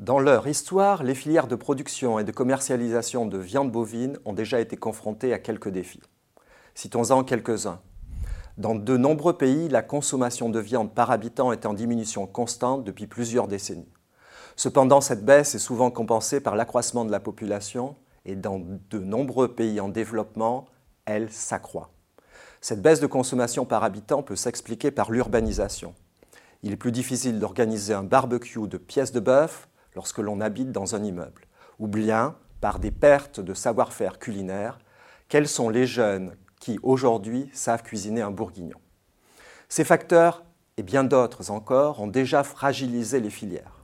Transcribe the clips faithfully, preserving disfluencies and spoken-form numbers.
Dans leur histoire, les filières de production et de commercialisation de viande bovine ont déjà été confrontées à quelques défis. Citons-en quelques-uns. Dans de nombreux pays, la consommation de viande par habitant est en diminution constante depuis plusieurs décennies. Cependant, cette baisse est souvent compensée par l'accroissement de la population et dans de nombreux pays en développement, elle s'accroît. Cette baisse de consommation par habitant peut s'expliquer par l'urbanisation. Il est plus difficile d'organiser un barbecue de pièces de bœuf lorsque l'on habite dans un immeuble, ou bien par des pertes de savoir-faire culinaire. Quels sont les jeunes qui, aujourd'hui, savent cuisiner un bourguignon? Ces facteurs, et bien d'autres encore, ont déjà fragilisé les filières.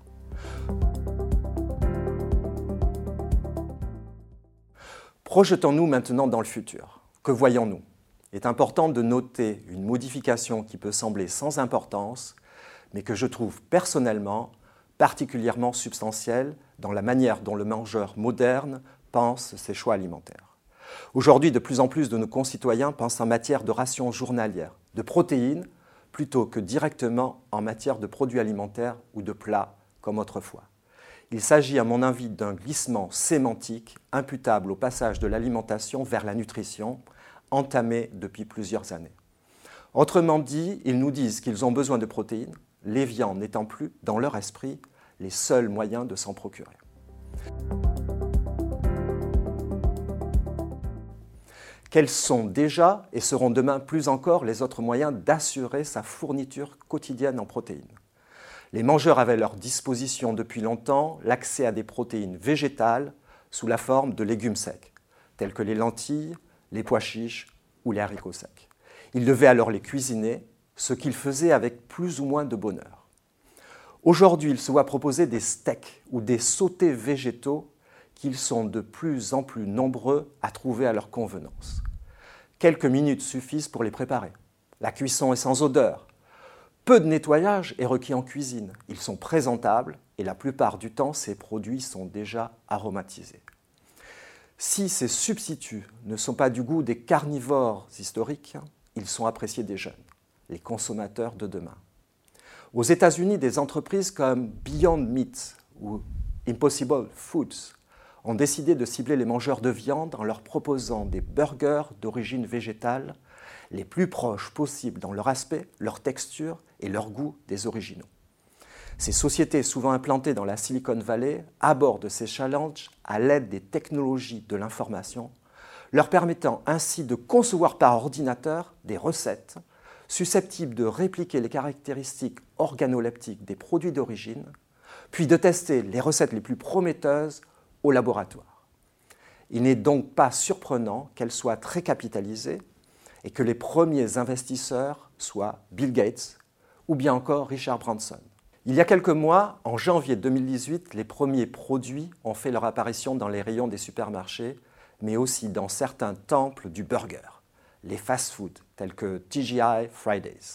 Projetons-nous maintenant dans le futur. Que voyons-nous? Il est important de noter une modification qui peut sembler sans importance, mais que je trouve personnellement particulièrement substantielle dans la manière dont le mangeur moderne pense ses choix alimentaires. Aujourd'hui, de plus en plus de nos concitoyens pensent en matière de rations journalières, de protéines, plutôt que directement en matière de produits alimentaires ou de plats, comme autrefois. Il s'agit, à mon avis, d'un glissement sémantique imputable au passage de l'alimentation vers la nutrition, entamé depuis plusieurs années. Autrement dit, ils nous disent qu'ils ont besoin de protéines, les viandes n'étant plus, dans leur esprit, les seuls moyens de s'en procurer. Quels sont déjà et seront demain plus encore les autres moyens d'assurer sa fourniture quotidienne en protéines? Les mangeurs avaient à leur disposition depuis longtemps l'accès à des protéines végétales sous la forme de légumes secs, tels que les lentilles, les pois chiches ou les haricots secs. Ils devaient alors les cuisiner, ce qu'ils faisaient avec plus ou moins de bonheur. Aujourd'hui, il se voit proposer des steaks ou des sautés végétaux qu'ils sont de plus en plus nombreux à trouver à leur convenance. Quelques minutes suffisent pour les préparer. La cuisson est sans odeur. Peu de nettoyage est requis en cuisine. Ils sont présentables et la plupart du temps, ces produits sont déjà aromatisés. Si ces substituts ne sont pas du goût des carnivores historiques, ils sont appréciés des jeunes, les consommateurs de demain. Aux États-Unis, des entreprises comme Beyond Meat ou Impossible Foods ont décidé de cibler les mangeurs de viande en leur proposant des burgers d'origine végétale les plus proches possibles dans leur aspect, leur texture et leur goût des originaux. Ces sociétés, souvent implantées dans la Silicon Valley, abordent ces challenges à l'aide des technologies de l'information, leur permettant ainsi de concevoir par ordinateur des recettes susceptibles de répliquer les caractéristiques organoleptiques des produits d'origine, puis de tester les recettes les plus prometteuses au laboratoire. Il n'est donc pas surprenant qu'elles soient très capitalisées et que les premiers investisseurs soient Bill Gates ou bien encore Richard Branson. Il y a quelques mois, en janvier deux mille dix-huit, les premiers produits ont fait leur apparition dans les rayons des supermarchés, mais aussi dans certains temples du burger, les fast-foods tels que T G I Fridays.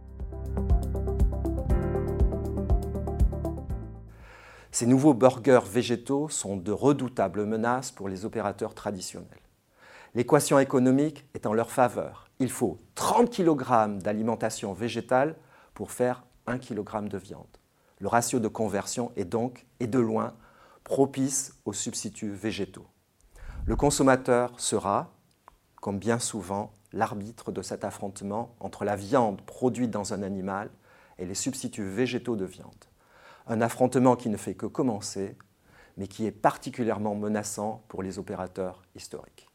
Ces nouveaux burgers végétaux sont de redoutables menaces pour les opérateurs traditionnels. L'équation économique est en leur faveur. Il faut trente kilogrammes d'alimentation végétale pour faire un kilogramme de viande. Le ratio de conversion est donc, et de loin, propice aux substituts végétaux. Le consommateur sera, comme bien souvent, l'arbitre de cet affrontement entre la viande produite dans un animal et les substituts végétaux de viande. Un affrontement qui ne fait que commencer, mais qui est particulièrement menaçant pour les opérateurs historiques.